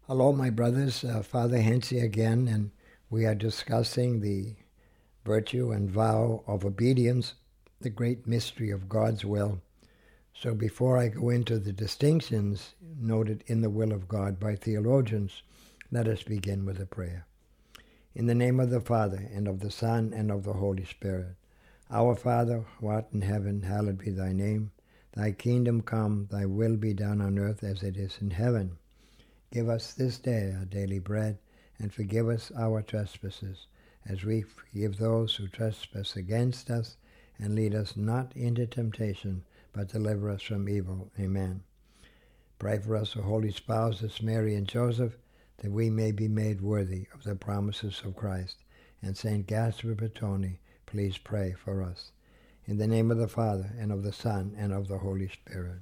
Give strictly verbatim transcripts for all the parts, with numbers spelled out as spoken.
Hello, my brothers. Uh, Father Hensey again, and we are discussing the virtue and vow of obedience, the great mystery of God's will. So before I go into the distinctions noted in the will of God by theologians, let us begin with a prayer. In the name of the Father, and of the Son, and of the Holy Spirit. Our Father, who art in heaven, hallowed be thy name. Thy kingdom come, thy will be done on earth as it is in heaven. Give us this day our daily bread, and forgive us our trespasses, as we forgive those who trespass against us, and lead us not into temptation, but deliver us from evil. Amen. Pray for us, O holy spouses, Mary and Joseph, that we may be made worthy of the promises of Christ. And Saint Gaspar Bertoni, please pray for us. In the name of the Father, and of the Son, and of the Holy Spirit.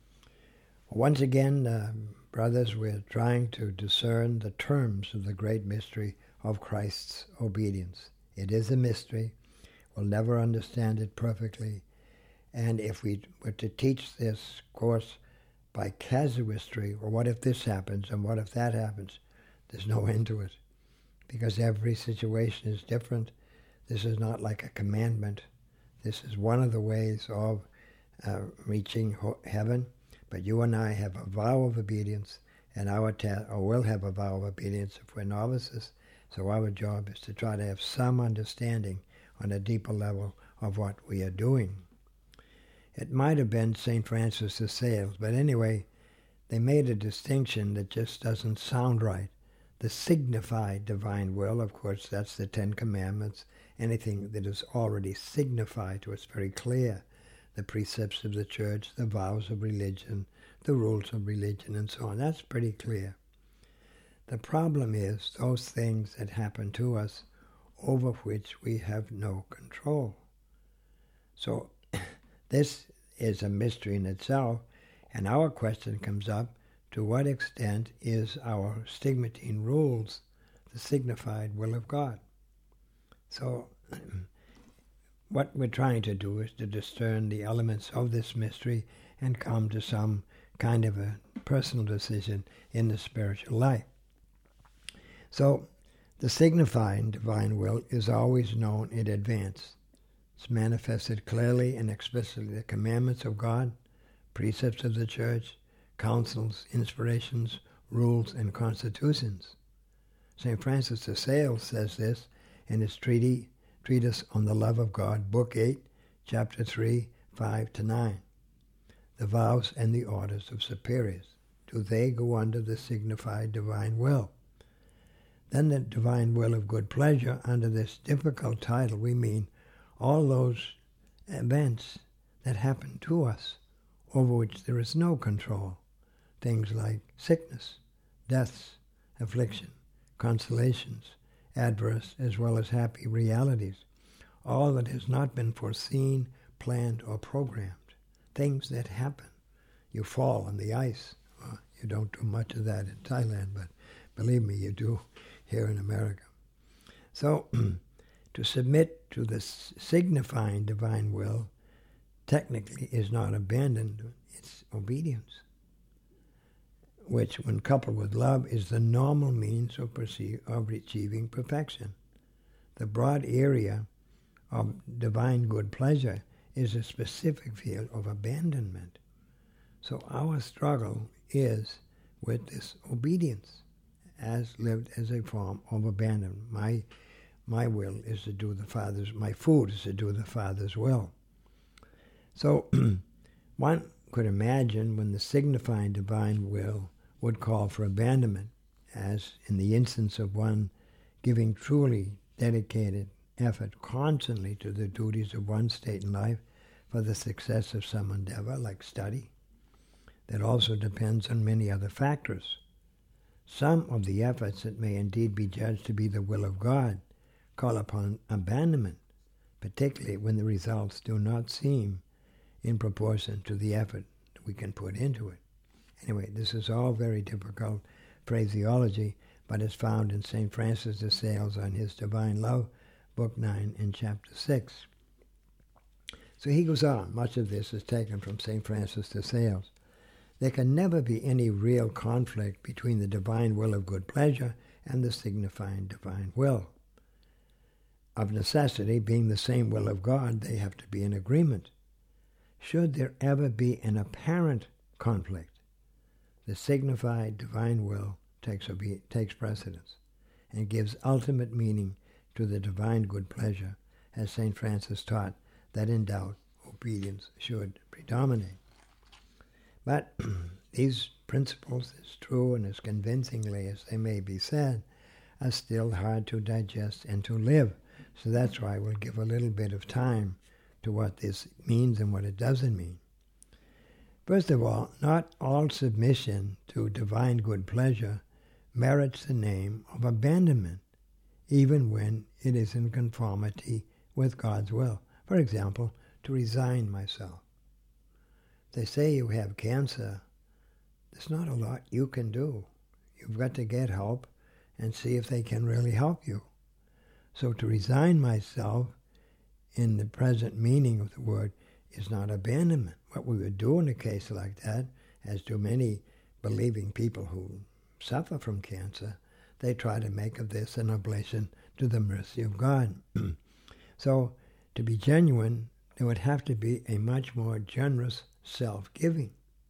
Once again, uh, brothers, we're trying to discern the terms of the great mystery of Christ's obedience. It is a mystery. We'll never understand it perfectly. And if we were to teach this course by casuistry, or what if this happens, and what if that happens, there's no end to it. Because every situation is different. This is not like a commandment. This is one of the ways of uh, reaching ho- heaven. But you and I have a vow of obedience, and our ta- or will have a vow of obedience if we're novices. So our job is to try to have some understanding on a deeper level of what we are doing. It might have been Saint Francis de Sales, but anyway, they made a distinction that just doesn't sound right. The signified divine will, of course, that's the Ten Commandments. Anything that is already signified to us very clear. The precepts of the church, the vows of religion, the rules of religion, and so on. That's pretty clear. The problem is those things that happen to us over which we have no control. So this is a mystery in itself, and our question comes up, to what extent is our stigmatine rules the signified will of God? So what we're trying to do is to discern the elements of this mystery and come to some kind of a personal decision in the spiritual life. So the signifying divine will is always known in advance. It's manifested clearly and explicitly in the commandments of God, precepts of the church, counsels, inspirations, rules, and constitutions. Saint Francis de Sales says this in his treatise Treatise on the Love of God, Book eight, Chapter three, five to nine. The vows and the orders of superiors. Do they go under the signified divine will? Then the divine will of good pleasure, under this difficult title, we mean all those events that happen to us over which there is no control. Things like sickness, deaths, affliction, consolations, adverse as well as happy realities, all that has not been foreseen, planned, or programmed. Things that happen. You fall on the ice. Well, you don't do much of that in Thailand, but believe me, you do here in America. So, to submit to the signifying divine will technically is not abandonment, it's obedience, which, when coupled with love, is the normal means of, perceive, of achieving perfection. The broad area of divine good pleasure is a specific field of abandonment. So our struggle is with this obedience, as lived as a form of abandonment. My, my will is to do the Father's, my food is to do the Father's will. So one could imagine when the signifying divine will would call for abandonment, as in the instance of one giving truly dedicated effort constantly to the duties of one state in life for the success of some endeavor, like study, that also depends on many other factors. Some of the efforts that may indeed be judged to be the will of God call upon abandonment, particularly when the results do not seem in proportion to the effort that we can put into it. Anyway, this is all very difficult phraseology, but it's found in Saint Francis de Sales on his Divine Love, Book nine and Chapter six. So he goes on. Much of this is taken from Saint Francis de Sales. there can never be any real conflict between the divine will of good pleasure and the signifying divine will. Of necessity, being the same will of God, they have to be in agreement. Should there ever be an apparent conflict, the signified divine will takes, obe- takes precedence and gives ultimate meaning to the divine good pleasure, as Saint Francis taught that in doubt, obedience should predominate. But these principles, as true and as convincingly as they may be said, are still hard to digest and to live. So that's why we'll give a little bit of time to what this means and what it doesn't mean. First of all, not all submission to divine good pleasure merits the name of abandonment, even when it is in conformity with God's will. For example, to resign myself. They say you have cancer. There's not a lot you can do. You've got to get help and see if they can really help you. So to resign myself, in the present meaning of the word, is not abandonment. What we would do in a case like that, as do many believing people who suffer from cancer, they try to make of this an oblation to the mercy of God. So to be genuine, there would have to be a much more generous self-giving,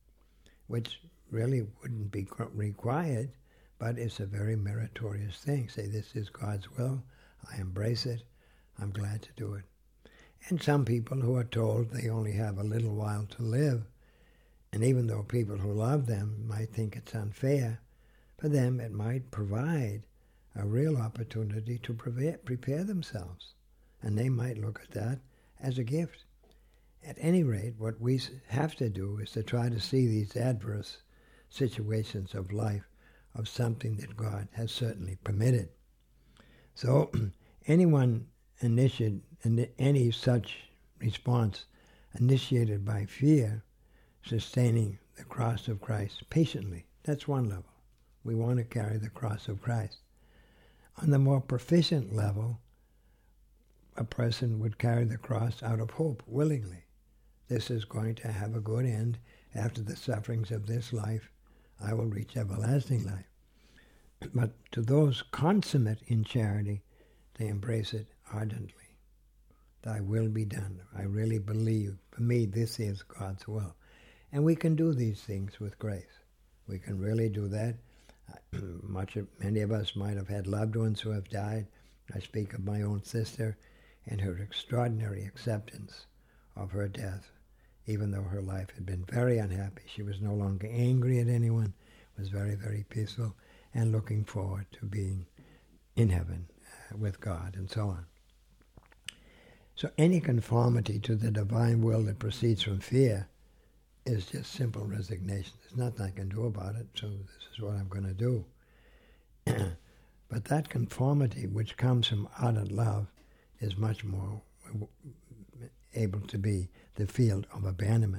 which really wouldn't be required, but it's a very meritorious thing. Say, this is God's will, I embrace it, I'm glad to do it. And some people who are told they only have a little while to live, and even though people who love them might think it's unfair, for them it might provide a real opportunity to prepare, prepare themselves, and they might look at that as a gift. At any rate, what we have to do is to try to see these adverse situations of life of something that God has certainly permitted. So anyone initiated any such response initiated by fear, sustaining the cross of Christ patiently. That's one level. We want to carry the cross of Christ. On the more proficient level, a person would carry the cross out of hope willingly. This is going to have a good end. After the sufferings of this life, I will reach everlasting life. But to those consummate in charity, they embrace it ardently. Thy will be done. I really believe, for me, this is God's will. And we can do these things with grace. We can really do that. Much of, many of us might have had loved ones who have died. I speak of my own sister and her extraordinary acceptance of her death, even though her life had been very unhappy. She was no longer angry at anyone, was very, very peaceful, and looking forward to being in heaven uh, with God, and so on. So any conformity to the divine will that proceeds from fear is just simple resignation. There's nothing I can do about it, so this is what I'm going to do. But that conformity which comes from ardent love is much more able to be the field of abandonment.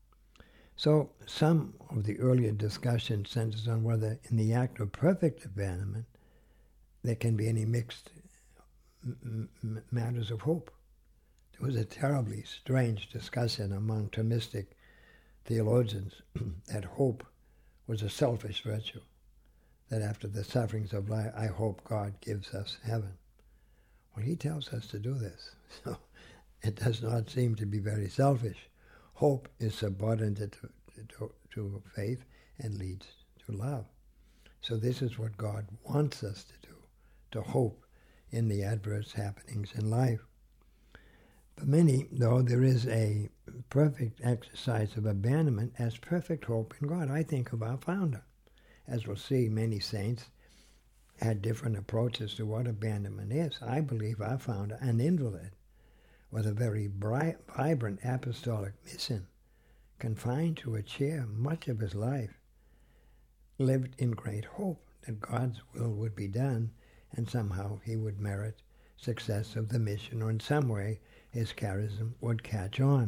So some of the earlier discussion centers on whether in the act of perfect abandonment there can be any mixed m- m- matters of hope. There was a terribly strange discussion among Thomistic theologians that hope was a selfish virtue, that after the sufferings of life, I hope God gives us heaven. Well, he tells us to do this, so it does not seem to be very selfish. Hope is subordinate to, to, to faith and leads to love. So this is what God wants us to do, to hope in the adverse happenings in life. For many, though, there is a perfect exercise of abandonment as perfect hope in God. I think of our founder. As we'll see, many saints had different approaches to what abandonment is. I believe our founder, an invalid, with a very bright, vibrant apostolic mission, confined to a chair much of his life, lived in great hope that God's will would be done and somehow he would merit success of the mission, or in some way his charism would catch on.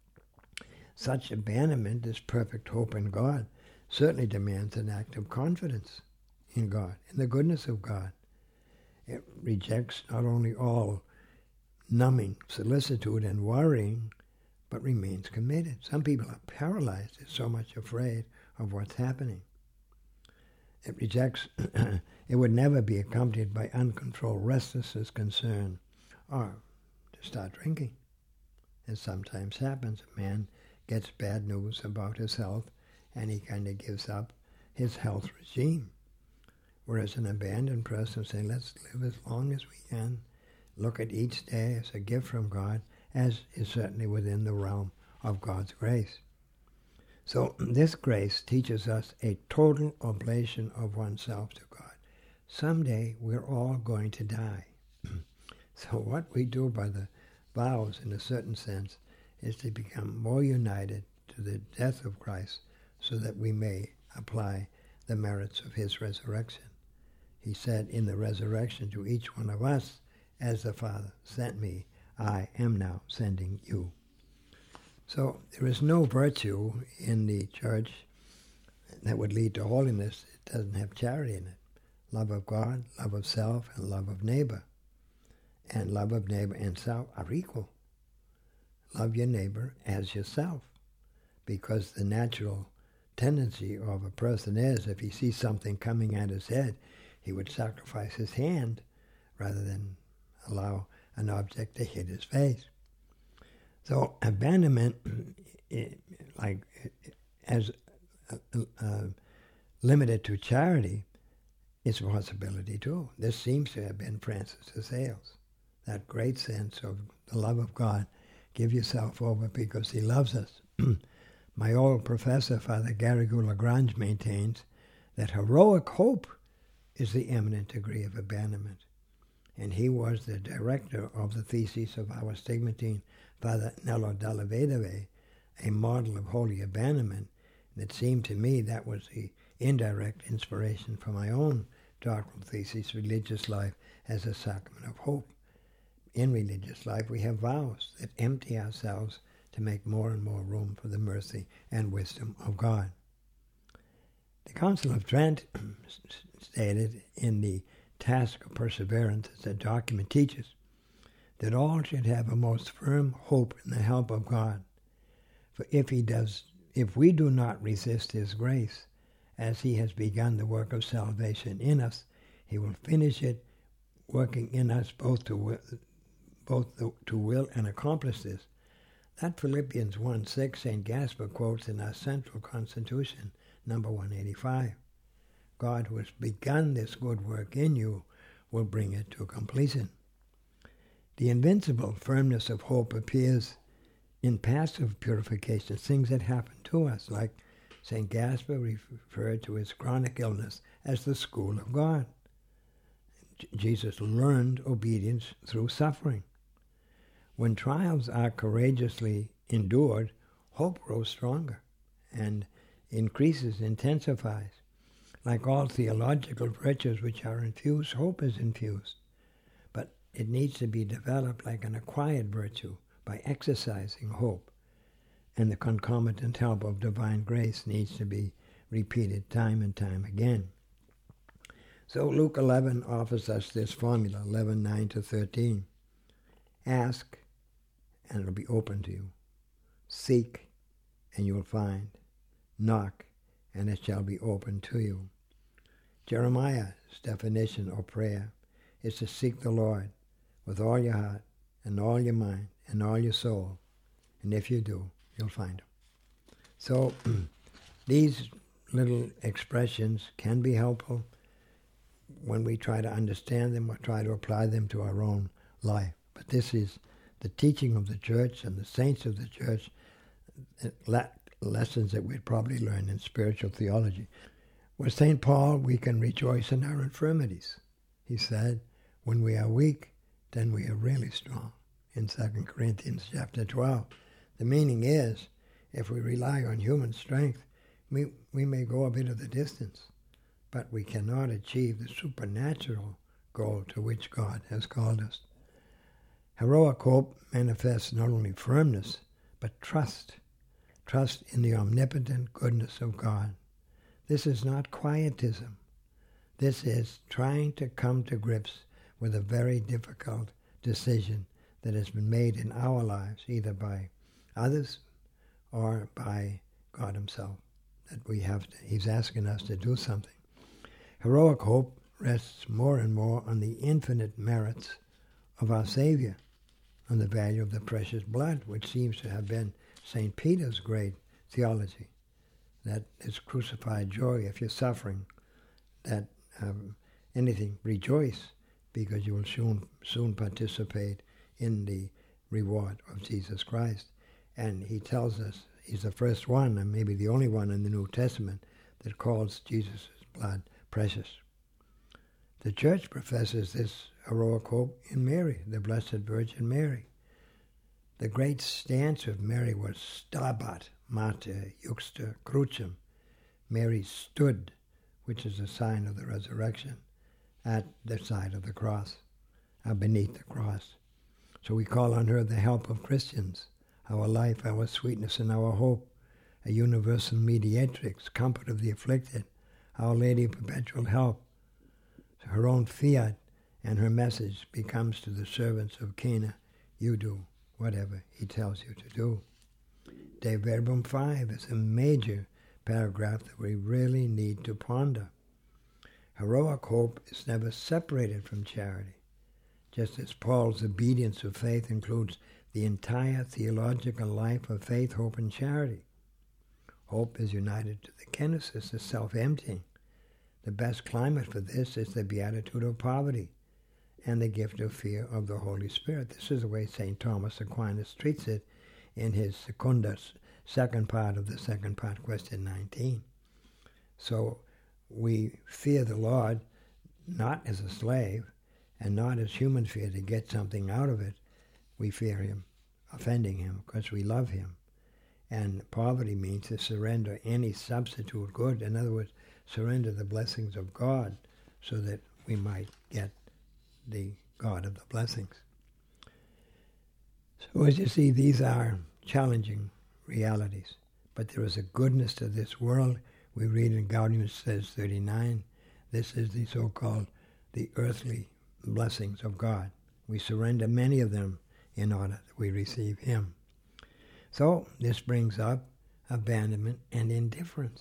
Such abandonment as perfect hope in God certainly demands an act of confidence in God, in the goodness of God. It rejects not only all numbing solicitude and worrying, but remains committed. Some people are paralyzed, they're so much afraid of what's happening. It rejects, it would never be accompanied by uncontrolled restlessness, concern, or to start drinking. It sometimes happens. A man gets bad news about his health, and he kind of gives up his health regime. Whereas an abandoned person say, let's live as long as we can, look at each day as a gift from God, as is certainly within the realm of God's grace. So this grace teaches us a total oblation of oneself to God. Someday we're all going to die. So what we do by the vows, in a certain sense, is to become more united to the death of Christ so that we may apply the merits of his resurrection. He said in the resurrection to each one of us, as the Father sent me, I am now sending you. So there is no virtue in the church that would lead to holiness. It doesn't have charity in it. Love of God, love of self, and love of neighbor. And love of neighbor and self are equal. Love your neighbor as yourself. Because the natural tendency of a person is, if he sees something coming at his head, he would sacrifice his hand rather than allow an object to hit his face. So abandonment, like as uh, uh, limited to charity, is a possibility too. This seems to have been Francis de Sales, that great sense of the love of God. Give yourself over because he loves us. My old professor, Father Garrigou-Lagrange, maintains that heroic hope is the eminent degree of abandonment. And he was the director of the thesis of our stigmatine, Father Nello Della Vedove, a model of holy abandonment. And it seemed to me that was the indirect inspiration for my own doctoral thesis, Religious Life as a Sacrament of Hope. In religious life, we have vows that empty ourselves to make more and more room for the mercy and wisdom of God. The Council of Trent stated in the Task of Perseverance, as the document teaches, that all should have a most firm hope in the help of God. For if he does, if we do not resist his grace, as he has begun the work of salvation in us, he will finish it, working in us both to will, both to will and accomplish this. That Philippians one six Saint Gaspar quotes in our Central Constitution, number one eighty-five. God who has begun this good work in you will bring it to completion. The invincible firmness of hope appears in passive purification, things that happen to us, like Saint Gaspar referred to his chronic illness as the school of God. J- Jesus learned obedience through suffering. When trials are courageously endured, hope grows stronger and increases, intensifies. Like all theological virtues which are infused, hope is infused. But it needs to be developed like an acquired virtue by exercising hope. And the concomitant help of divine grace needs to be repeated time and time again. So Luke eleven offers us this formula, eleven nine to thirteen. Ask, and it'll be open to you. Seek, and you will find. Knock, and it shall be open to you. Jeremiah's definition of prayer is to seek the Lord with all your heart and all your mind and all your soul. And if you do, you'll find him. So these little expressions can be helpful when we try to understand them or try to apply them to our own life. But this is the teaching of the church and the saints of the church, lessons that we'd probably learn in spiritual theology. With Saint Paul, we can rejoice in our infirmities. He said, when we are weak, then we are really strong, in Second Corinthians chapter twelve. The meaning is, if we rely on human strength, we, we may go a bit of the distance, but we cannot achieve the supernatural goal to which God has called us. Heroic hope manifests not only firmness, but trust. Trust in the omnipotent goodness of God. This is not quietism. This is trying to come to grips with a very difficult decision that has been made in our lives, either by others or by God himself. that we have to, he's asking us to do something. Heroic hope rests more and more on the infinite merits of our Savior, on the value of the precious blood, which seems to have been Saint Peter's great theology, that it's crucified joy if you're suffering, that um, anything, rejoice, because you will soon, soon participate in the reward of Jesus Christ. And he tells us, he's the first one, and maybe the only one in the New Testament, that calls Jesus' blood precious. The Church professes this heroic hope in Mary, the Blessed Virgin Mary. The great stance of Mary was stabat mater juxta crucem. Mary stood, which is a sign of the resurrection, at the side of the cross, uh, beneath the cross. So we call on her the help of Christians, our life, our sweetness, and our hope, a universal mediatrix, comfort of the afflicted, Our Lady of Perpetual Help. Her own fiat and her message becomes to the servants of Cana, you do whatever he tells you to do. De Verbum five is a major paragraph that we really need to ponder. Heroic hope is never separated from charity, just as Paul's obedience of faith includes the entire theological life of faith, hope, and charity. Hope is united to the kenosis, the self-emptying. The best climate for this is the beatitude of poverty and the gift of fear of the Holy Spirit. This is the way Saint Thomas Aquinas treats it in his Secundus, second part of the second part, question nineteen. So we fear the Lord not as a slave and not as human fear to get something out of it. We fear him, offending him, because we love him. And poverty means to surrender any substitute good. In other words, surrender the blessings of God so that we might get the God of the blessings. So as you see, these are challenging realities. But there is a goodness to this world. We read in Gaudium says thirty-nine, this is the so-called the earthly blessings of God. We surrender many of them in order that we receive him. So this brings up abandonment and indifference.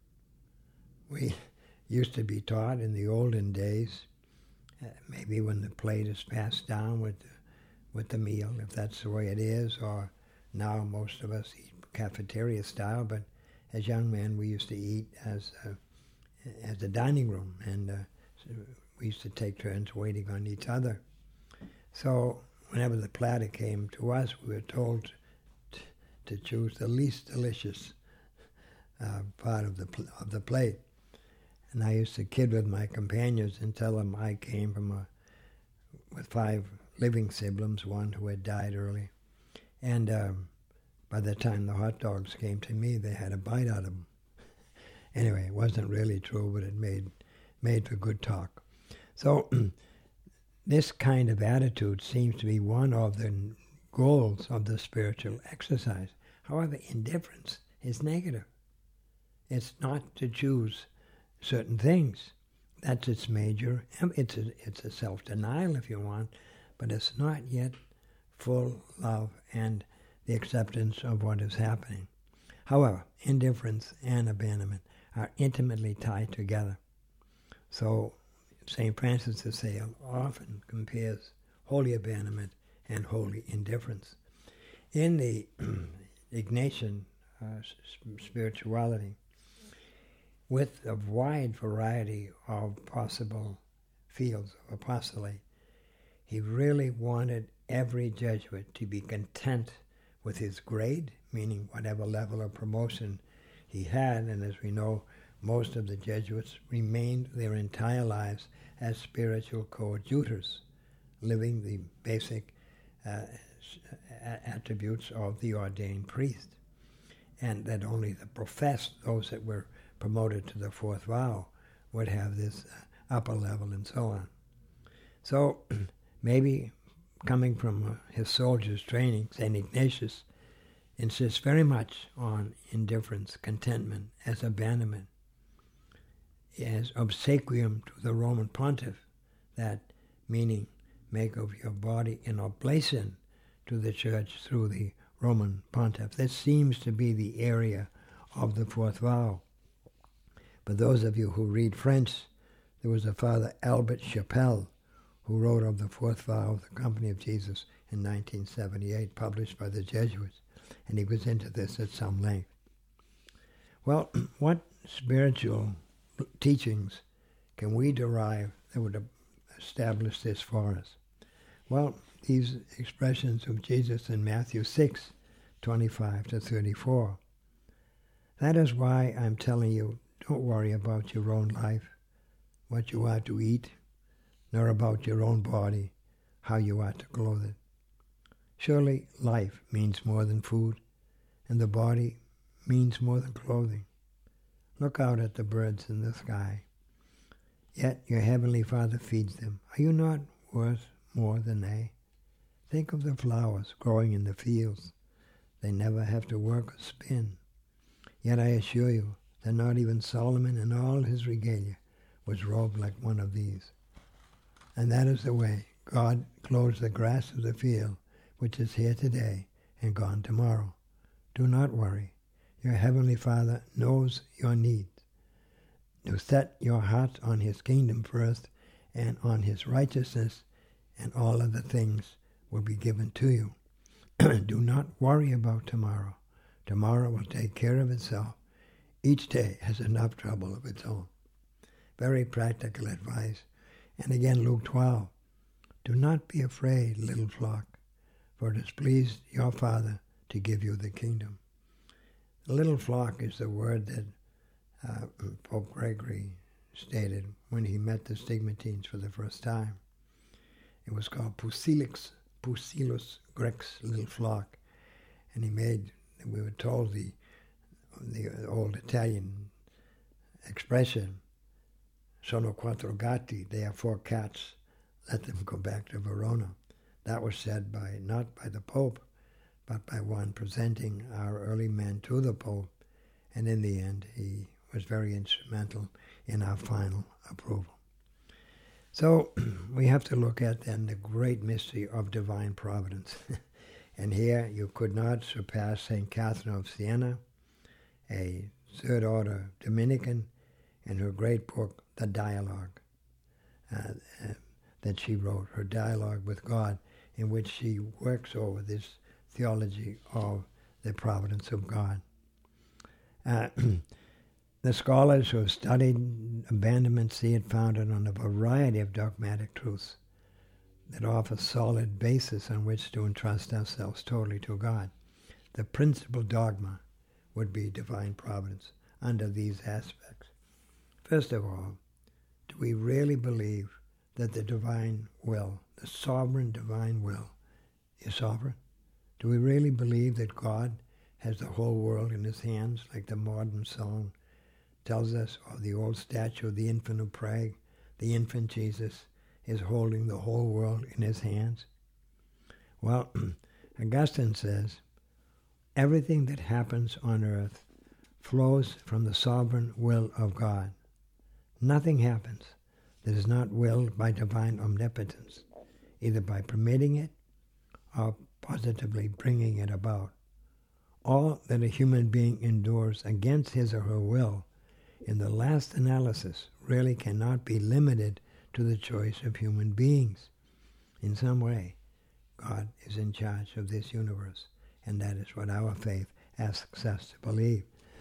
We used to be taught in the olden days, uh, maybe when the plate is passed down with the, with the meal, if that's the way it is, or now most of us eat cafeteria style, but as young men we used to eat as a, as a dining room, and uh, so we used to take turns waiting on each other. So whenever the platter came to us, we were told t- to choose the least delicious uh, part of the pl- of the plate. And I used to kid with my companions and tell them I came from a, with five living siblings, one who had died early. And um, by the time the hot dogs came to me, they had a bite out of them. Anyway, it wasn't really true, but it made, made for good talk. So this kind of attitude seems to be one of the goals of the spiritual exercise. However, indifference is negative. It's not to choose certain things. That's its major. It's a, it's a self-denial, if you want, but it's not yet full love and the acceptance of what is happening. However, indifference and abandonment are intimately tied together. So Saint Francis de Sales often compares holy abandonment and holy indifference. In the Ignatian uh, spirituality, with a wide variety of possible fields of apostolate, he really wanted every Jesuit to be content with his grade, meaning whatever level of promotion he had, and as we know, most of the Jesuits remained their entire lives as spiritual coadjutors, living the basic uh, attributes of the ordained priest, and that only the professed, those that were promoted to the fourth vow, would have this uh, upper level and so on. So maybe coming from uh, his soldier's training, Saint Ignatius insists very much on indifference, contentment, as abandonment, as obsequium to the Roman pontiff, that meaning make of your body an oblation to the church through the Roman pontiff. This seems to be the area of the fourth vow. But those of you who read French, there was a Father Albert Chapelle who wrote of the fourth vow of the Company of Jesus in nineteen seventy-eight, published by the Jesuits, and he was into this at some length. Well, what spiritual teachings can we derive that would establish this for us? Well, these expressions of Jesus in Matthew six, twenty-five to thirty-four. That is why I'm telling you, don't worry about your own life, what you are to eat, nor about your own body, how you are to clothe it. Surely life means more than food, and the body means more than clothing. Look out at the birds in the sky. Yet your heavenly Father feeds them. Are you not worth more than they? Think of the flowers growing in the fields. They never have to work or spin. Yet I assure you that not even Solomon in all his regalia was robed like one of these. And that is the way God clothes the grass of the field, which is here today and gone tomorrow. Do not worry. Your heavenly Father knows your needs. To set your heart on his kingdom first and on his righteousness, and all other things will be given to you. Do not worry about tomorrow. Tomorrow will take care of itself. Each day has enough trouble of its own. Very practical advice. And again, Luke twelve. Do not be afraid, little flock, for it has pleased your Father to give you the kingdom. The little flock is the word that uh, Pope Gregory stated when he met the Stigmatines for the first time. It was called Pusillus, Pusillus Grex, little flock. And he made, we were told, the, the old Italian expression, sono quattro gatti, they are four cats, let them go back to Verona. That was said by, not by the Pope, but by one presenting our early men to the Pope, and in the end he was very instrumental in our final approval. So we have to look at then the great mystery of divine providence. And here you could not surpass Saint Catherine of Siena, a third order Dominican, in her great book, The Dialogue, uh, uh, that she wrote, her dialogue with God, in which she works over this theology of the providence of God. Uh, the scholars who have studied abandonment see it founded on a variety of dogmatic truths that offer solid basis on which to entrust ourselves totally to God. The principal dogma would be divine providence under these aspects. First of all, do we really believe that the divine will, the sovereign divine will, is sovereign? Do we really believe that God has the whole world in his hands, like the modern song tells us, or the old statue of the infant of Prague, the infant Jesus is holding the whole world in his hands? Well, Augustine says, everything that happens on earth flows from the sovereign will of God. Nothing happens that is not willed by divine omnipotence, either by permitting it or positively bringing it about. All that a human being endures against his or her will, in the last analysis, really cannot be limited to the choice of human beings. In some way, God is in charge of this universe, and that is what our faith asks us to believe.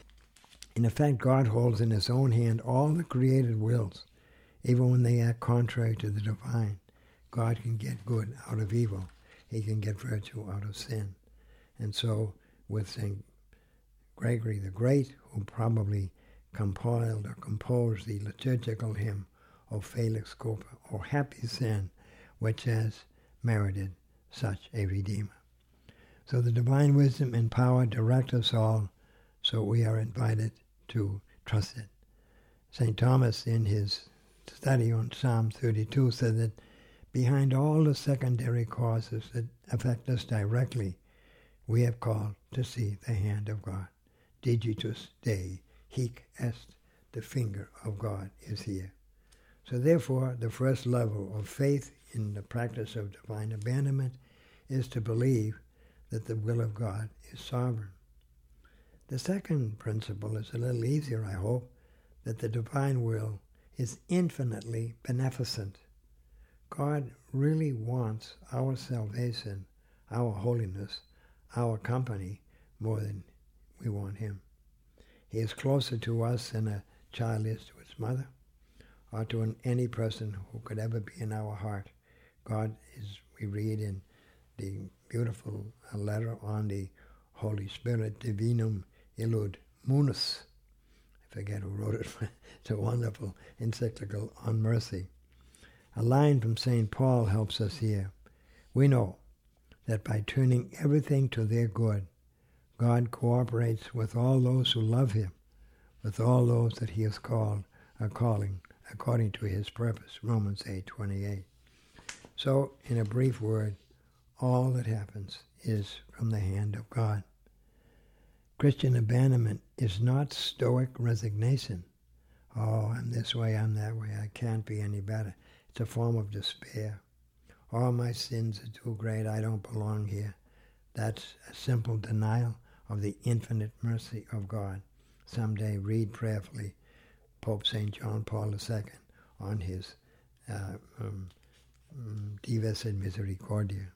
In effect, God holds in his own hand all the created wills, even when they act contrary to the divine. God can get good out of evil. He can get virtue out of sin. And so, with Saint Gregory the Great, who probably compiled or composed the liturgical hymn of Felix Copa, or Happy Sin, which has merited such a Redeemer. So the divine wisdom and power direct us all, so we are invited to trust it. Saint Thomas, in his study on Psalm thirty-two, said that behind all the secondary causes that affect us directly, we have called to see the hand of God. Digitus Dei, hic est, the finger of God is here. So therefore, the first level of faith in the practice of divine abandonment is to believe that the will of God is sovereign. The second principle is a little easier, I hope, that the divine will is infinitely beneficent. God really wants our salvation, our holiness, our company more than we want him. He is closer to us than a child is to its mother, or to an, any person who could ever be in our heart. God is, we read in the beautiful letter on the Holy Spirit, Divinum Illud Munus. I forget who wrote it. It's a wonderful encyclical on mercy. A line from Saint Paul helps us here. We know that by turning everything to their good, God cooperates with all those who love him, with all those that he has called, are calling, according to his purpose, Romans eight twenty-eight. So, in a brief word, all that happens is from the hand of God. Christian abandonment is not stoic resignation. Oh, I'm this way, I'm that way, I can't be any better. It's a form of despair. All my sins are too great, I don't belong here. That's a simple denial of the infinite mercy of God. Someday read prayerfully Pope Saint John Paul the Second on his uh, um, um, Dives et Misericordia.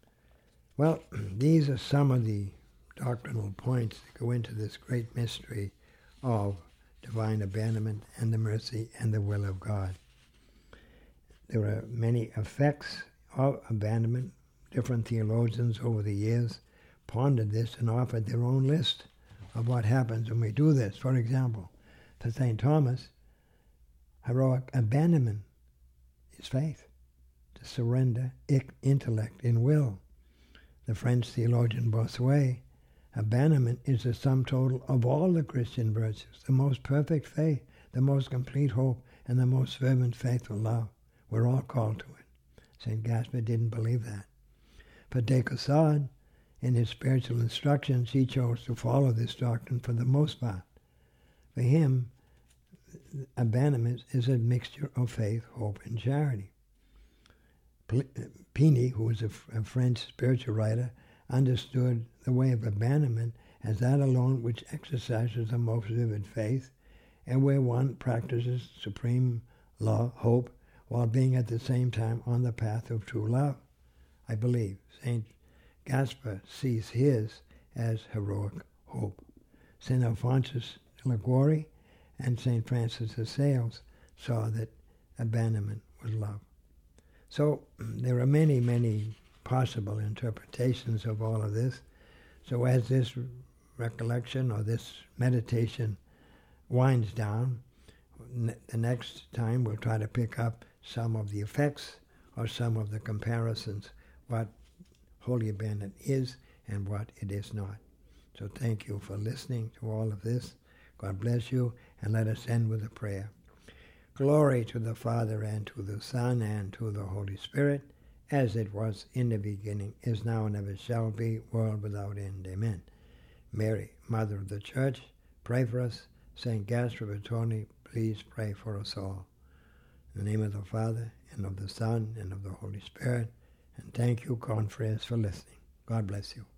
Well, these are some of the doctrinal points that go into this great mystery of divine abandonment and the mercy and the will of God. There are many effects of abandonment. Different theologians over the years pondered this and offered their own list of what happens when we do this. For example, for Saint Thomas, heroic abandonment is faith, to surrender intellect and will. The French theologian Bossuet, abandonment is the sum total of all the Christian virtues, the most perfect faith, the most complete hope, and the most fervent faithful love. We're all called to it. Saint Gaspar didn't believe that. For de Caussade, in his spiritual instructions, he chose to follow this doctrine for the most part. For him, abandonment is a mixture of faith, hope, and charity. Pini, who was a, a French spiritual writer, understood the way of abandonment as that alone which exercises the most vivid faith, and where one practices supreme love, hope, while being at the same time on the path of true love. I believe Saint Gaspar sees his as heroic hope. Saint Alphonsus de Liguori and Saint Francis of Sales saw that abandonment was love. So there are many, many possible interpretations of all of this. So as this recollection or this meditation winds down, ne- the next time we'll try to pick up some of the effects or some of the comparisons, what holy abandonment is and what it is not. So thank you for listening to all of this. God bless you, and let us end with a prayer. Glory to the Father, and to the Son, and to the Holy Spirit, as it was in the beginning, is now, and ever shall be, world without end. Amen. Mary, Mother of the Church, pray for us. Saint Gaspar Bertoni, please pray for us all. In the name of the Father, and of the Son, and of the Holy Spirit. And thank you, confreres, for listening. God bless you.